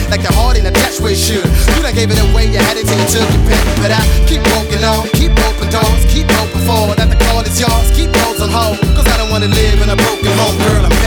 like the heart in a touch where it should. You done gave it away, you had it till you took it back. But I keep walking on, keep open doors, keep open forward. That the call is yours, keep those on hold. Cause I don't wanna live in a broken home, girl.